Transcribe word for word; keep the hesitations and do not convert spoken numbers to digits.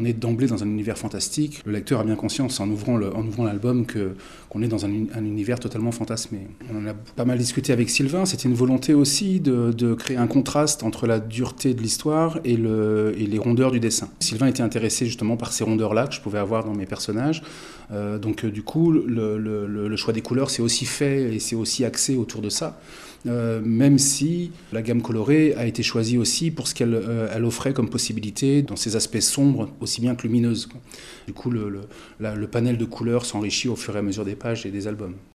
on est d'emblée dans un univers fantastique. Le lecteur a bien conscience en ouvrant, le, en ouvrant l'album que, qu'on est dans un, un univers totalement fantasmé. On en a pas mal discuté avec Sylvain, c'était une volonté aussi de, de créer un contraste entre la dureté de l'histoire et, le, et les rondeurs du dessin. Sylvain était intéressé justement par ces rondeurs-là que je pouvais avoir dans mes personnages. Euh, donc euh, du coup, le, le, le choix des couleurs c'est aussi fait et c'est aussi axé autour de ça. Euh, même si la gamme colorée a été choisie aussi pour ce qu'elle euh, elle offrait comme possibilité dans ses aspects sombres aussi bien que lumineuses. Du coup, le, le, la, le panel de couleurs s'enrichit au fur et à mesure des pages et des albums.